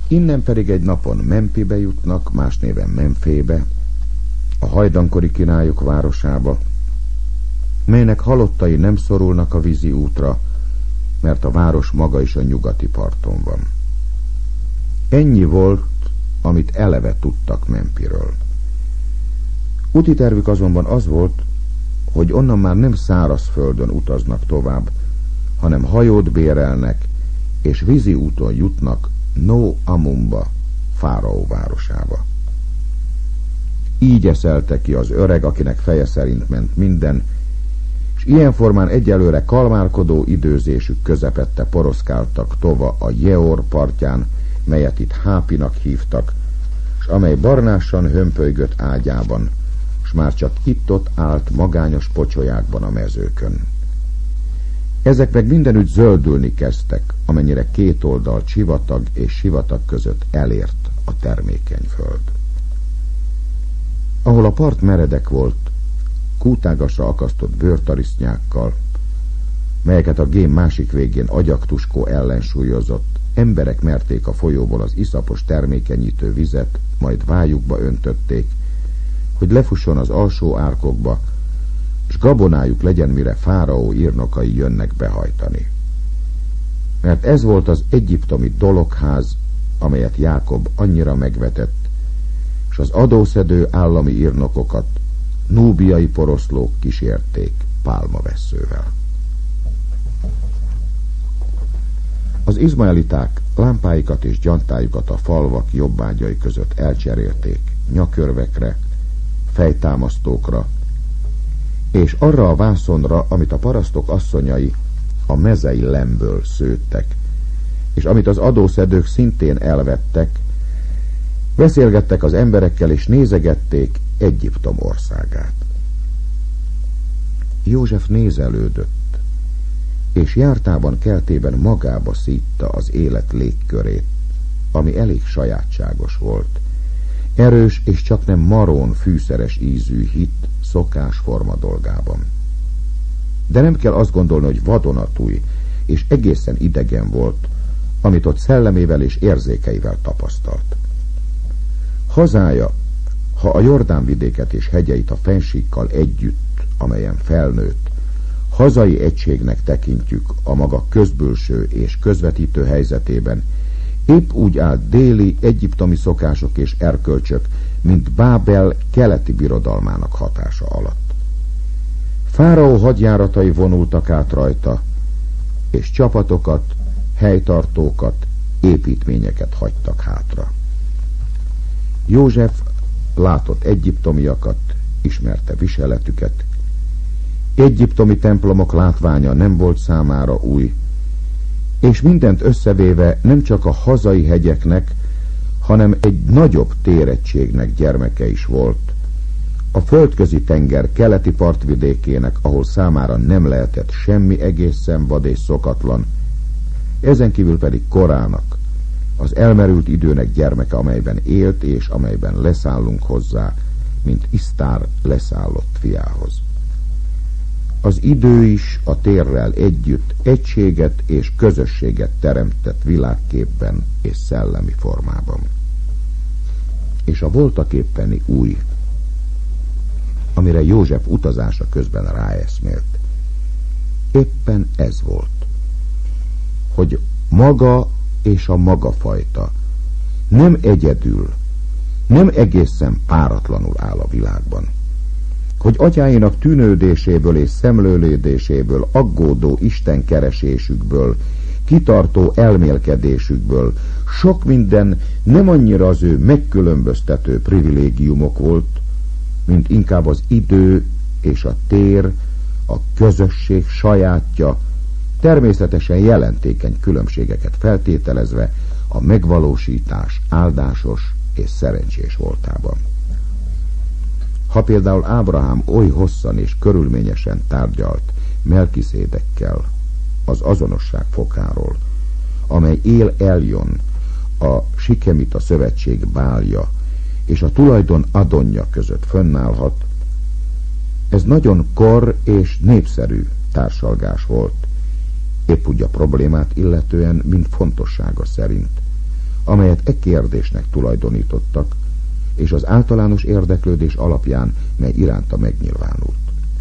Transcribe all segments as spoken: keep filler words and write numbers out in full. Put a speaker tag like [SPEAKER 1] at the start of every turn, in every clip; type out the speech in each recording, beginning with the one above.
[SPEAKER 1] Innen pedig egy napon Mempibe jutnak, más néven Memfébe, a hajdankori királyok városába, melynek halottai nem szorulnak a vízi útra, mert a város maga is a nyugati parton van. Ennyi volt, amit eleve tudtak Mempiről. Úti tervük azonban az volt, hogy onnan már nem szárazföldön utaznak tovább, hanem hajót bérelnek, és vízi úton jutnak No Amumba, fáraó városába. Így eszelte ki az öreg, akinek feje szerint ment minden, és ilyen formán egyelőre kalmárkodó időzésük közepette poroszkáltak tova a Jeor partján, melyet itt Hápinak hívtak, s amely barnásan hömpölygött ágyában, s már csak itt-ott állt magányos pocsolyákban a mezőkön. Ezek meg mindenütt zöldülni kezdtek, amennyire két oldal sivatag és sivatag között elért a termékeny föld. Ahol a part meredek volt, kútágasra akasztott bőrtarisznyákkal, melyeket a gém másik végén agyaktuskó ellensúlyozott, emberek merték a folyóból az iszapos termékenyítő vizet, majd vájukba öntötték, hogy lefusson az alsó árkokba, s gabonájuk legyen, mire fáraó írnokai jönnek behajtani. Mert ez volt az egyiptomi dologház, amelyet Jákob annyira megvetett, s az adószedő állami írnokokat núbiai poroszlók kísérték pálmavesszővel. Az izmaeliták lámpáikat és gyantájukat a falvak jobbágyai között elcserélték nyakörvekre, fejtámasztókra, és arra a vászonra, amit a parasztok asszonyai a mezei lemből szőttek, és amit az adószedők szintén elvettek, beszélgettek az emberekkel, és nézegették Egyiptom országát. József nézelődött, és jártában keltében magába szítta az élet légkörét, ami elég sajátságos volt. Erős és csaknem marón fűszeres ízű hit szokásforma dolgában. De nem kell azt gondolni, hogy vadonatúj és egészen idegen volt, amit ott szellemével és érzékeivel tapasztalt. Hazája, ha a Jordán vidéket és hegyeit a fennsíkkal együtt, amelyen felnőtt, hazai egységnek tekintjük a maga közbülső és közvetítő helyzetében, épp úgy állt déli egyiptomi szokások és erkölcsök, mint Bábel keleti birodalmának hatása alatt. Fáraó hadjáratai vonultak át rajta, és csapatokat, helytartókat, építményeket hagytak hátra. József látott egyiptomiakat, ismerte viseletüket. Egyiptomi templomok látványa nem volt számára új, és mindent összevéve nem csak a hazai hegyeknek, hanem egy nagyobb térettségnek gyermeke is volt. A földközi tenger keleti partvidékének, ahol számára nem lehetett semmi egészen vad és szokatlan, ezen kívül pedig korának, az elmerült időnek gyermeke, amelyben élt és amelyben leszállunk hozzá, mint Isztár leszállott fiához. Az idő is a térrel együtt egységet és közösséget teremtett világképben és szellemi formában. És a voltaképpeni új, amire József utazása közben ráeszmélt, éppen ez volt, hogy maga és a maga fajta nem egyedül, nem egészen páratlanul áll a világban, hogy atyáinak tűnődéséből és szemlélődéséből, aggódó istenkeresésükből, kitartó elmélkedésükből sok minden nem annyira az ő megkülönböztető privilégiumok volt, mint inkább az idő és a tér, a közösség sajátja, természetesen jelentékeny különbségeket feltételezve a megvalósítás áldásos és szerencsés voltában. Ha például Ábrahám oly hosszan és körülményesen tárgyalt Melkiszédekkel az azonosság fokáról, amely él Eljon, a Sikemita szövetség bálja és a tulajdon Adonja között fönnállhat, ez nagyon kor és népszerű társalgás volt, épp úgy a problémát illetően, mint fontossága szerint, amelyet e kérdésnek tulajdonítottak, és az általános érdeklődés alapján, mely iránta megnyilvánult.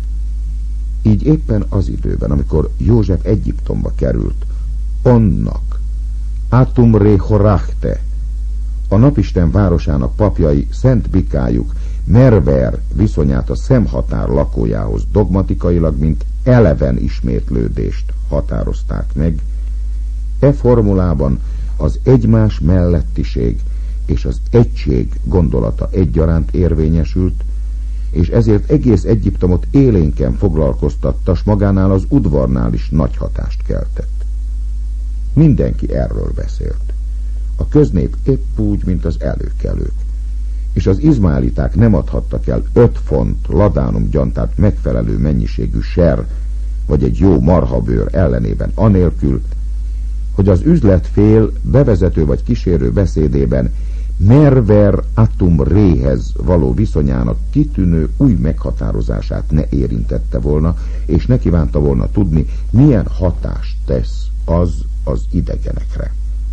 [SPEAKER 1] Így éppen az időben, amikor József Egyiptomba került, annak, Atum Re Horachte, a napisten városának papjai szent bikájuk Merver viszonyát a szemhatár lakójához dogmatikailag, mint eleven ismétlődést határozták meg, e formulában az egymás mellettiség és az egység gondolata egyaránt érvényesült, és ezért egész Egyiptomot élénken foglalkoztatta, s magánál az udvarnál is nagy hatást keltett. Mindenki erről beszélt. A köznép épp úgy, mint az előkelők, és az izmaeliták nem adhattak el öt font ladánum gyantát megfelelő mennyiségű ser, vagy egy jó marhabőr ellenében anélkül, hogy az üzletfél bevezető vagy kísérő beszédében Merver Atum Réhez való viszonyának kitűnő új meghatározását ne érintette volna, és ne kívánta volna tudni, milyen hatást tesz az az idegenekre.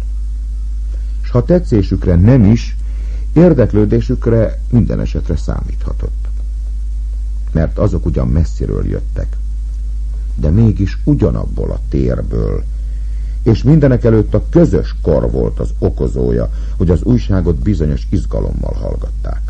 [SPEAKER 1] S ha tetszésükre nem is, érdeklődésükre minden esetre számíthatott. Mert azok ugyan messziről jöttek, de mégis ugyanabból a térből, és mindenekelőtt a közös kor volt az okozója, hogy az újságot bizonyos izgalommal hallgatták.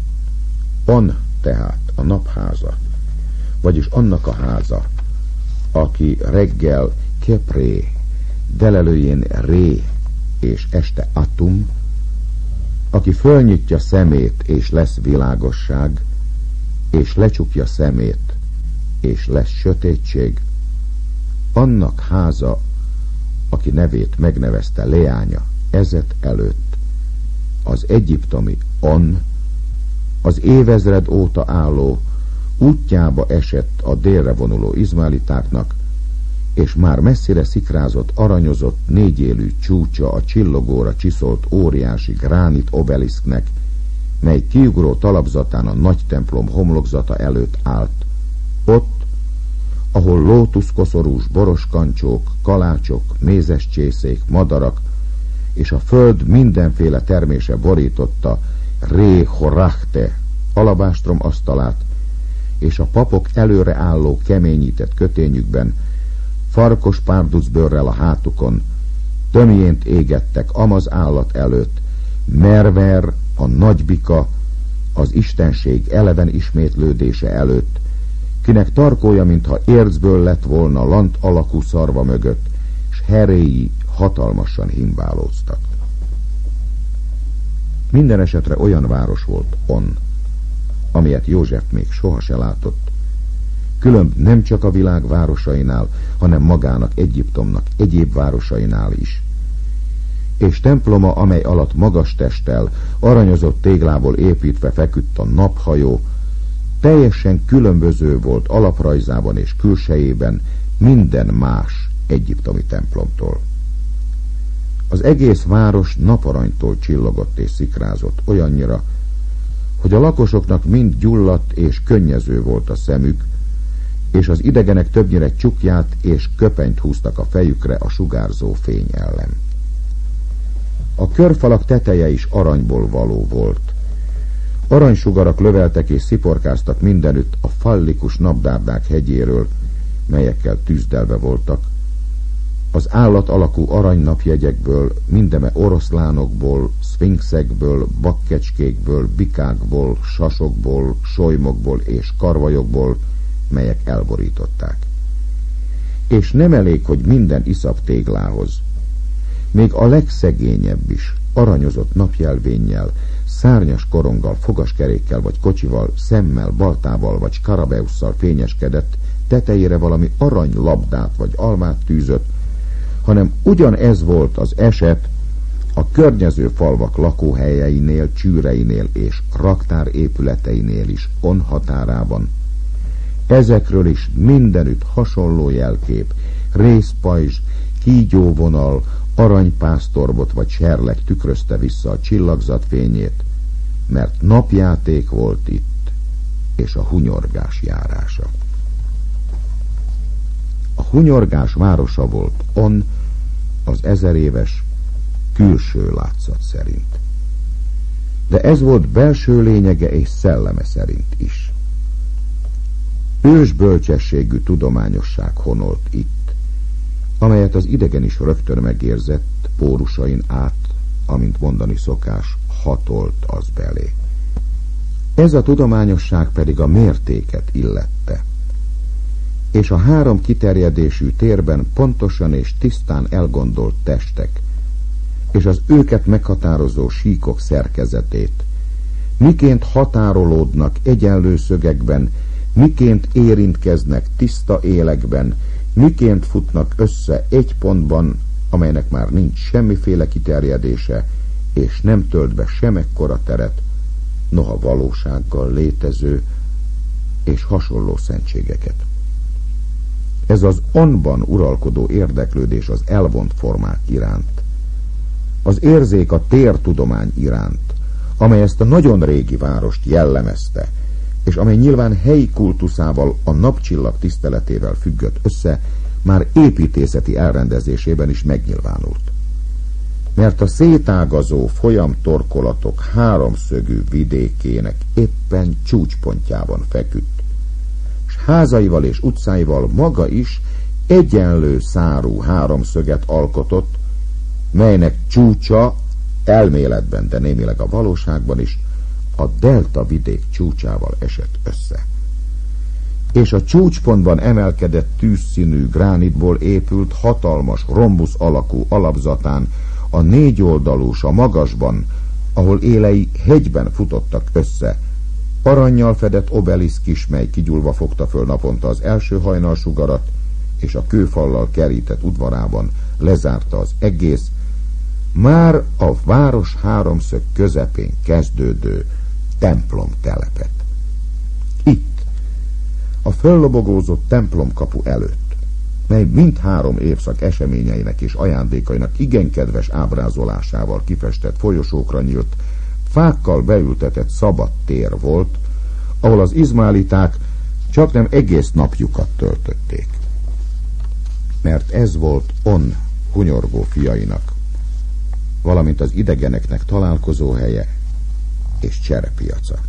[SPEAKER 1] On tehát a napháza, vagyis annak a háza, aki reggel Kepré, delelőjén Ré és este Atum, aki fölnyitja szemét és lesz világosság, és lecsukja szemét és lesz sötétség, annak háza, aki nevét megnevezte leánya ezet előtt, az egyiptomi On, az évezred óta álló, útjába esett a délre vonuló izmaelitáknak, és már messzire szikrázott, aranyozott, négyélű csúcsa a csillogóra csiszolt óriási gránit obeliszknek, mely kiugró talapzatán a nagy templom homlokzata előtt állt. Ott, ahol lótuszkoszorús boroskancsók, kalácsok, mézes csészék, madarak és a föld mindenféle termése borította Ré Horachte alabástrom asztalát, és a papok előre álló keményített kötényükben, farkos párducbőrrel a hátukon, tömjént égettek amaz állat előtt, Merver, a nagybika, az istenség eleven ismétlődése előtt, kinek tarkója, mintha ércből lett volna lant alakú szarva mögött, s heréi hatalmasan himbálóztak. Minden esetre olyan város volt On, amilyet József még soha se látott, különb nem csak a világ városainál, hanem magának Egyiptomnak egyéb városainál is. És temploma, amely alatt magas testtel, aranyozott téglából építve feküdt a naphajó, teljesen különböző volt alaprajzában és külsejében minden más egyiptomi templomtól. Az egész város naparanytól csillogott és szikrázott olyannyira, hogy a lakosoknak mind gyulladt és könnyező volt a szemük, és az idegenek többnyire csukját és köpenyt húztak a fejükre a sugárzó fény ellen. A körfalak teteje is aranyból való volt. Aranysugarak löveltek és sziporkáztak mindenütt a fallikus napdárdák hegyéről, melyekkel tűzdelve voltak. Az állat alakú aranynapjegyekből, mindeme oroszlánokból, szfinxekből, bakkecskékből, bikákból, sasokból, solymokból és karvajokból, melyek elborították. És nem elég, hogy minden iszap téglához, még a legszegényebb is aranyozott napjelvénnyel, szárnyas koronggal, fogaskerékkel vagy kocsival, szemmel, baltával vagy skarabeusszal fényeskedett, tetejére valami aranylabdát vagy almát tűzött, hanem ugyanez volt az eset a környező falvak lakóhelyeinél, csűreinél és raktár épületeinél is On határában. Ezekről is mindenütt hasonló jelkép, rézpajzs, kígyóvonal, aranypásztorbot vagy serleg tükrözte vissza a csillagzatfényét, mert napjáték volt itt, és a hunyorgás járása. A hunyorgás városa volt On, az ezeréves, külső látszat szerint. De ez volt belső lényege és szelleme szerint is. Ős bölcsességű tudományosság honolt itt, amelyet az idegen is rögtön megérzett, pórusain át, amint mondani szokás, hatolt az belé. Ez a tudományosság pedig a mértéket illette, és a három kiterjedésű térben pontosan és tisztán elgondolt testek, és az őket meghatározó síkok szerkezetét, miként határolódnak egyenlő szögekben, miként érintkeznek tiszta élekben, miként futnak össze egy pontban, amelynek már nincs semmiféle kiterjedése, és nem tölt be semmekkora teret, noha valósággal létező és hasonló szentségeket. Ez az onban uralkodó érdeklődés az elvont formák iránt, az érzék a tértudomány iránt, amely ezt a nagyon régi várost jellemezte, és amely nyilván helyi kultuszával, a napcsillag tiszteletével függött össze, már építészeti elrendezésében is megnyilvánult. Mert a szétágazó folyamtorkolatok háromszögű vidékének éppen csúcspontjában feküdt, s házaival és utcáival maga is egyenlő szárú háromszöget alkotott, melynek csúcsa elméletben, de némileg a valóságban is a delta vidék csúcsával esett össze. És a csúcspontban emelkedett tűzszínű gránitból épült hatalmas rombusz alakú alapzatán a négyoldalú s a magasban, ahol élei hegyben futottak össze, arannyal fedett obeliszk is, mely kigyúlva fogta föl naponta az első hajnalsugarat, és a kőfallal kerített udvarában lezárta az egész, már a város háromszög közepén kezdődő templom telepet. Itt, a föllobogózott templomkapu előtt, mely mindhárom évszak eseményeinek és ajándékainak igen kedves ábrázolásával kifestett folyosókra nyílt, fákkal beültetett szabad tér volt, ahol az izmaeliták csaknem egész napjukat töltötték. Mert ez volt On hunyorgó fiainak, valamint az idegeneknek találkozó helye és cserepiaca.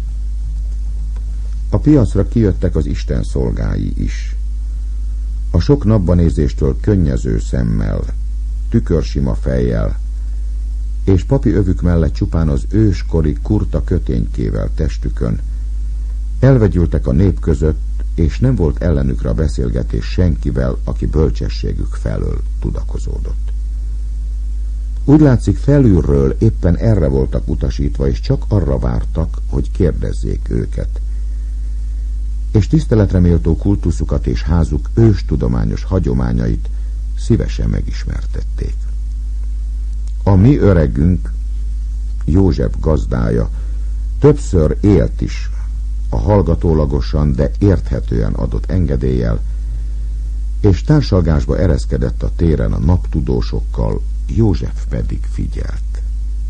[SPEAKER 1] A piacra kijöttek az Isten szolgái is. A sok napbanézéstől könnyező szemmel, tükörsima fejjel, és papi övük mellett csupán az őskori kurta köténykével testükön, elvegyültek a nép között, és nem volt ellenükre a beszélgetés senkivel, aki bölcsességük felől tudakozódott. Úgy látszik, felülről éppen erre voltak utasítva, és csak arra vártak, hogy kérdezzék őket. És tiszteletre méltó kultuszukat és házuk őstudományos hagyományait szívesen megismertették. A mi öregünk, József gazdája, többször élt is a hallgatólagosan, de érthetően adott engedéllyel, és társalgásba ereszkedett a téren a naptudósokkal, József pedig figyelt.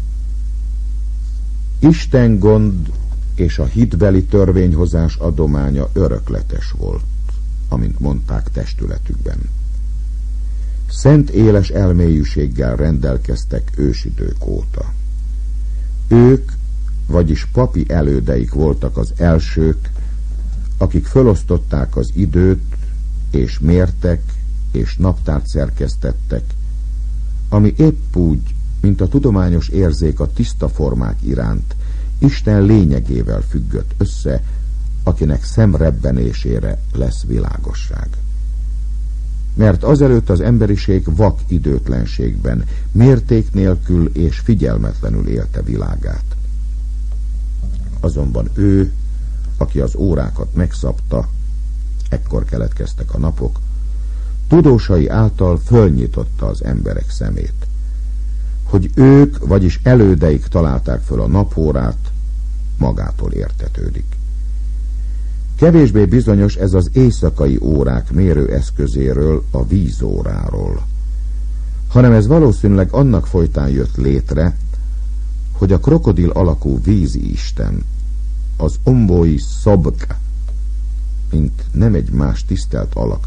[SPEAKER 1] Isten gond és a hitbeli törvényhozás adománya örökletes volt, amint mondták testületükben. Szent éles elmélyűséggel rendelkeztek ősidők óta. Ők, vagyis papi elődeik voltak az elsők, akik felosztották az időt, és mértek, és naptárt szerkesztettek, ami épp úgy, mint a tudományos érzék a tiszta formák iránt, Isten lényegével függött össze, akinek szemrebbenésére lesz világosság. Mert azelőtt az emberiség vak időtlenségben, mérték nélkül és figyelmetlenül élte világát. Azonban ő, aki az órákat megszabta, ekkor keletkeztek a napok, tudósai által fölnyitotta az emberek szemét, hogy ők, vagyis elődeik találták föl a napórát, magától értetődik. Kevésbé bizonyos ez az éjszakai órák mérőeszközéről, a vízóráról, hanem ez valószínűleg annak folytán jött létre, hogy a krokodil alakú vízi isten, az ombói Szobk, mint nem egy más tisztelt alak,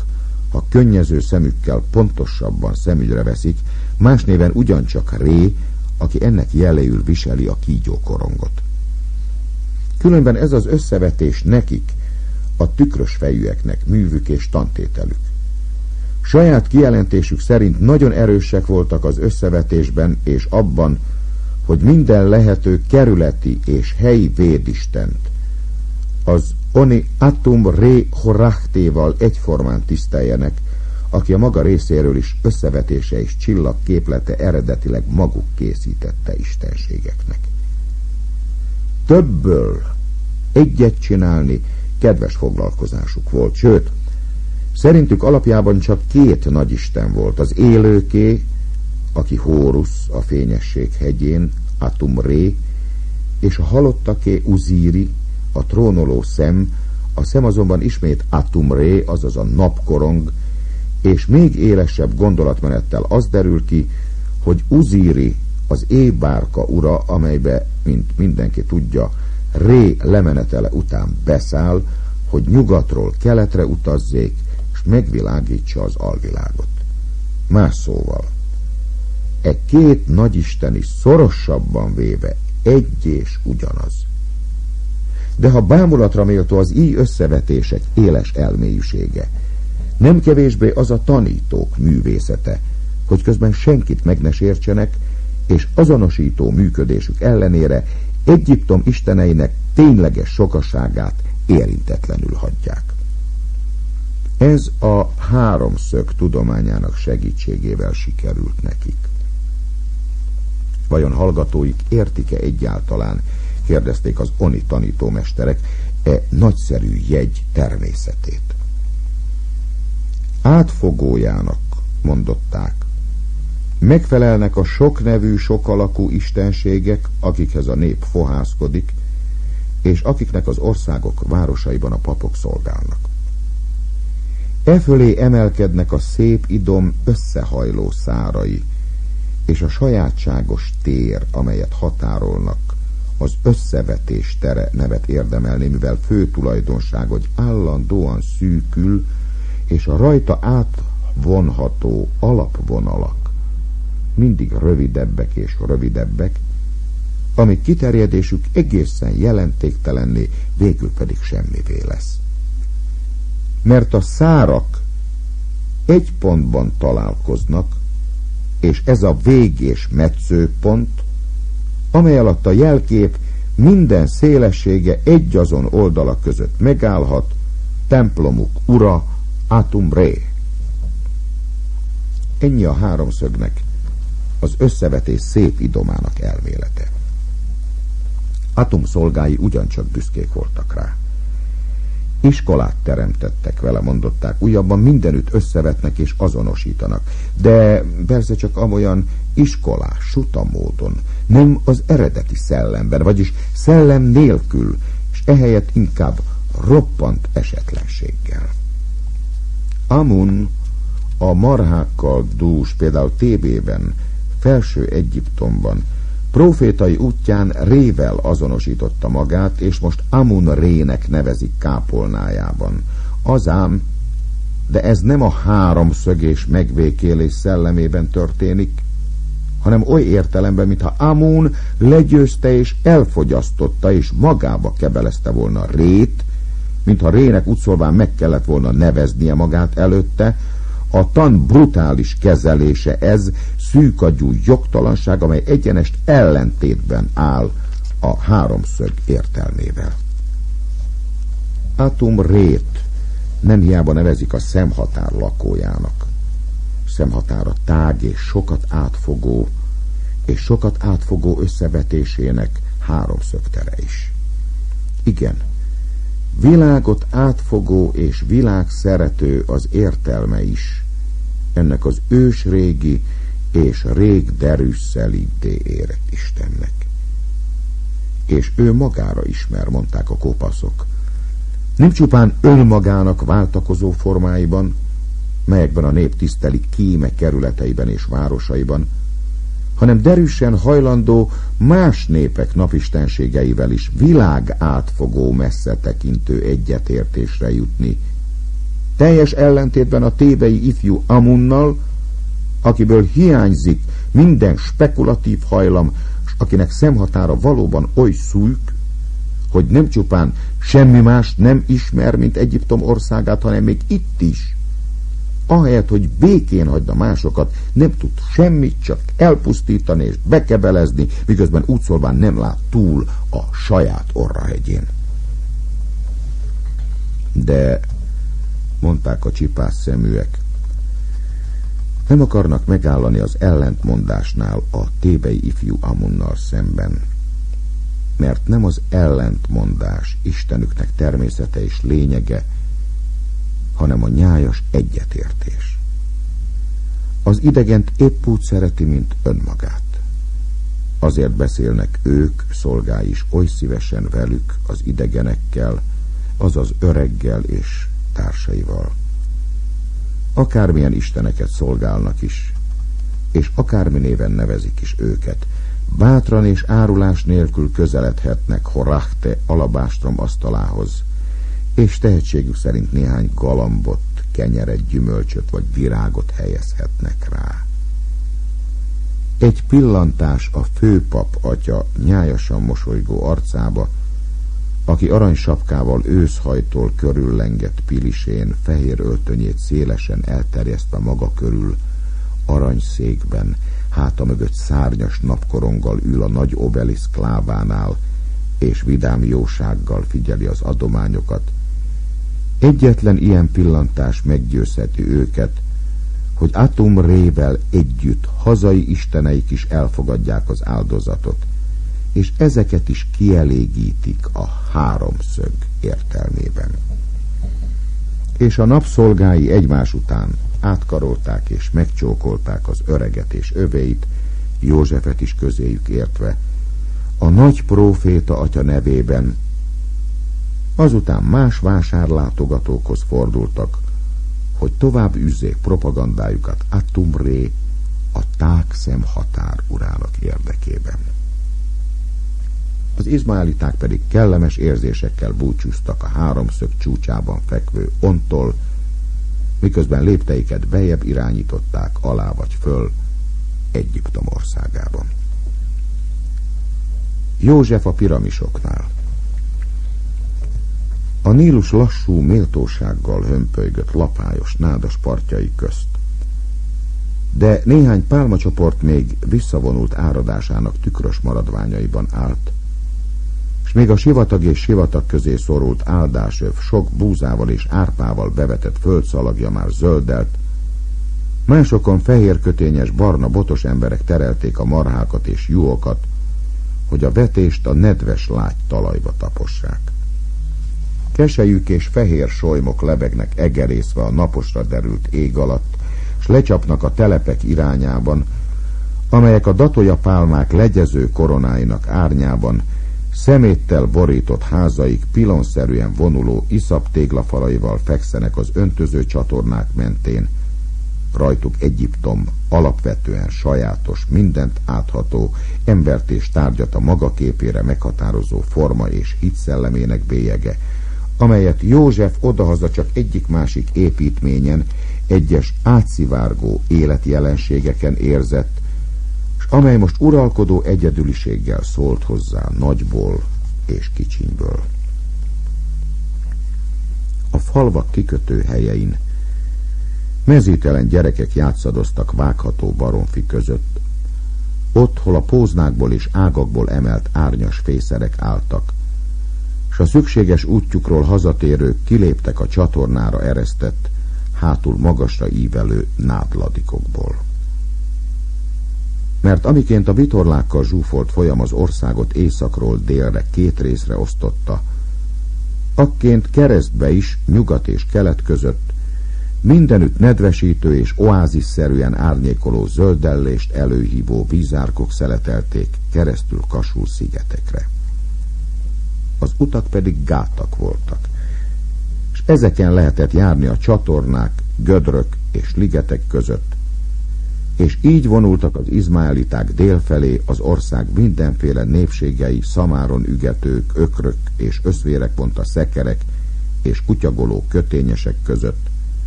[SPEAKER 1] ha könnyező szemükkel pontosabban szemügyre veszik, más néven ugyancsak Ré, aki ennek jeléül viseli a kígyókorongot. Különben ez az összevetés nekik, a tükrös fejűeknek művük és tantételük. Saját kijelentésük szerint nagyon erősek voltak az összevetésben és abban, hogy minden lehető kerületi és helyi védistent az Oni Atum Re Horachtéval egyformán tiszteljenek, aki a maga részéről is összevetése és csillagképlete eredetileg maguk készítette istenségeknek. Többből egyet csinálni kedves foglalkozásuk volt, sőt, szerintük alapjában csak két nagyisten volt, az élőké, aki Hórusz a fényesség hegyén, Atum Ré, és a halottaké Uzíri, a trónoló szem, a szem azonban ismét Atum Ré, azaz a napkorong, és még élesebb gondolatmenettel az derül ki, hogy Uzíri az éjbárka ura, amelybe, mint mindenki tudja, Ré lemenetele után beszáll, hogy nyugatról keletre utazzék, és megvilágítsa az alvilágot. Más szóval, e két nagyisteni szorosabban véve egy és ugyanaz. De ha bámulatra méltó az így összevetések éles elmélyűsége, nem kevésbé az a tanítók művészete, hogy közben senkit meg ne sértsenek, és azonosító működésük ellenére Egyiptom isteneinek tényleges sokaságát érintetlenül hagyják. Ez a háromszög tudományának segítségével sikerült nekik. Vajon hallgatóik értik-e egyáltalán, kérdezték az Oni tanítómesterek, e nagyszerű jegy természetét. Átfogójának, mondották, megfelelnek a soknevű, sokalakú istenségek, akikhez a nép fohászkodik, és akiknek az országok városaiban a papok szolgálnak. E fölé emelkednek a szép idom összehajló szárai, és a sajátságos tér, amelyet határolnak, az összevetés tere nevet érdemelni, mivel fő tulajdonság, hogy állandóan szűkül, és a rajta átvonható alapvonalak mindig rövidebbek és rövidebbek, amíg kiterjedésük egészen jelentéktelenné, végül pedig semmivé lesz. Mert a szárak egy pontban találkoznak, és ez a vég és metszőpont, amely alatt a jelkép minden szélessége egyazon oldalak között megállhat, templomuk ura, Atum Ré. Ennyi a háromszögnek az összevetés szép idomának elmélete. Atum szolgái ugyancsak büszkék voltak rá. Iskolát teremtettek vele, mondották, újabban mindenütt összevetnek és azonosítanak, de persze csak amolyan iskolás, suta módon, nem az eredeti szellemben, vagyis szellem nélkül, és ehelyett inkább roppant esetlenséggel. Amun a marhákkal dús, például Tébében, felső Egyiptomban, profétai útján Rével azonosította magát, és most Amun Rének nevezik kápolnájában. Azám, de ez nem a háromszögés megvékélés szellemében történik, hanem oly értelemben, mintha Amun legyőzte és elfogyasztotta, és magába kebelezte volna Rét, mintha Rének úgyszólván meg kellett volna neveznie magát előtte. A tan brutális kezelése ez, szűkagyú jogtalanság, amely egyenest ellentétben áll a háromszög értelmével. Atum Rét nem hiába nevezik a szemhatár lakójának. Szemhatára tág és sokat átfogó, és sokat átfogó összevetésének háromszögtere is. Igen, világot átfogó és világszerető az értelme is ennek az ősrégi és rég derűszelíté érett Istennek. És ő magára ismer, mondták a kopaszok. Nem csupán önmagának váltakozó formáiban, melyekben a nép tiszteli kíme kerületeiben és városaiban, hanem derűsen hajlandó más népek napistenségeivel is világ átfogó messze tekintő egyetértésre jutni, teljes ellentétben a tébei ifjú Amunnal, akiből hiányzik minden spekulatív hajlam, s akinek szemhatára valóban oly szűk, hogy nem csupán semmi más nem ismer, mint Egyiptom országát, hanem még itt is, ahelyett, hogy békén hagyna másokat, nem tud semmit, csak elpusztítani és bekebelezni, miközben úgy szólván nem lát túl a saját orrahegyén. De, mondták a csipás szeműek, nem akarnak megállani az ellentmondásnál a tébei ifjú Amunnal szemben, mert nem az ellentmondás Istenüknek természete és lényege, hanem a nyájas egyetértés. Az idegent épp úgy szereti, mint önmagát. Azért beszélnek ők, szolgái is oly szívesen velük, az idegenekkel, azaz öreggel és társaival. Akármilyen isteneket szolgálnak is, és akármi néven nevezik is őket, bátran és árulás nélkül közeledhetnek Horachte alabástrom asztalához, és tehetségük szerint néhány galambot, kenyeret, gyümölcsöt vagy virágot helyezhetnek rá. Egy pillantás a főpap atya nyájasan mosolygó arcába, aki aranysapkával őszhajtól körüllengett pilisén, fehér öltönyét szélesen elterjesztve maga körül, aranyszékben, háta mögött szárnyas napkoronggal ül a nagy obeliszk lábánál, és vidám jósággal figyeli az adományokat. Egyetlen ilyen pillantás meggyőzheti őket, hogy Atum-rével együtt hazai isteneik is elfogadják az áldozatot, és ezeket is kielégítik a háromszög értelmében. És a napszolgái egymás után átkarolták és megcsókolták az öreget és övéit, Józsefet is közéjük értve, a nagy próféta atya nevében. Azután más vásárlátogatókhoz fordultak, hogy tovább üzzék propagandájukat Atum-ré, a tágszem határ urának érdekében. Az izmaeliták pedig kellemes érzésekkel búcsúztak a háromszög csúcsában fekvő Ontól, miközben lépteiket bejebb irányították alá vagy föl Egyiptom országában. József a piramisoknál. A Nílus lassú méltósággal hömpölygött lapályos nádas partjai közt. De néhány pálmacsoport még visszavonult áradásának tükrös maradványaiban állt, és még a sivatag és sivatag közé szorult áldásöv sok búzával és árpával bevetett földszalagja már zöldelt, másokon fehér kötényes barna botos emberek terelték a marhákat és juhokat, hogy a vetést a nedves lágy talajba tapossák. Keselyük és fehér solymok lebegnek egerészve a naposra derült ég alatt, s lecsapnak a telepek irányában, amelyek a datolyapálmák legyező koronáinak árnyában szeméttel borított házaik pilonszerűen vonuló iszap téglafalaival fekszenek az öntöző csatornák mentén, rajtuk Egyiptom alapvetően sajátos, mindent átható, embert és tárgyat a maga képére meghatározó forma és hitszellemének bélyege, amelyet József odahaza csak egyik-másik építményen, egyes átszivárgó életjelenségeken érzett, s amely most uralkodó egyedüliséggel szólt hozzá nagyból és kicsinyből. A falvak kikötő helyein mezítelen gyerekek játszadoztak vágható baromfi között, ott, hol a póznákból és ágakból emelt árnyas fészerek álltak, s a szükséges útjukról hazatérők kiléptek a csatornára eresztett, hátul magasra ívelő nádladikokból. Mert amiként a vitorlákkal zsúfolt folyam az országot északról délre két részre osztotta, akként keresztbe is nyugat és kelet között mindenütt nedvesítő és oázisszerűen árnyékoló zöldellést előhívó vízárkok szeletelték keresztül kasul szigetekre. Az utak pedig gátak voltak, és ezeken lehetett járni a csatornák, gödrök és ligetek között, és így vonultak az izmaeliták délfelé az ország mindenféle népségei, szamáron ügetők, ökrök és összvérek, pont a szekerek és kutyagoló kötényesek között,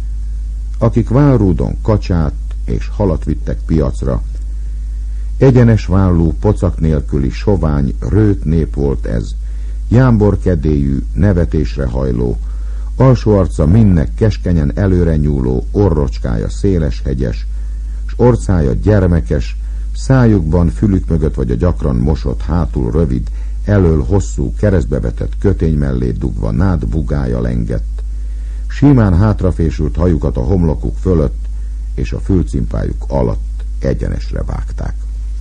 [SPEAKER 1] akik válrúdon kacsát és halat vittek piacra. Egyenes vállú, pocak nélküli, sovány, rőt nép volt ez, jámborkedélyű, nevetésre hajló, alsó arca mindnek keskenyen előre nyúló, orrocskája széles hegyes, s orcája gyermekes, szájukban, fülük mögött vagy a gyakran mosott, hátul rövid, elől hosszú, keresztbe vetett kötény mellé dugva nád bugája lengett, simán hátrafésült hajukat a homlokuk fölött és a fülcimpájuk alatt egyenesre vágták.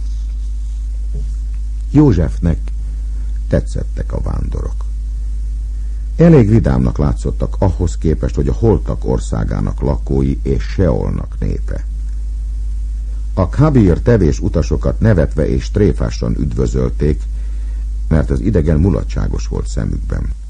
[SPEAKER 1] Józsefnek tetszettek a vándorok. Elég vidámnak látszottak ahhoz képest, hogy a holtak országának lakói és Seolnak népe. A Kabir tevés utasokat nevetve és tréfásan üdvözölték, mert az idegen mulatságos volt szemükben.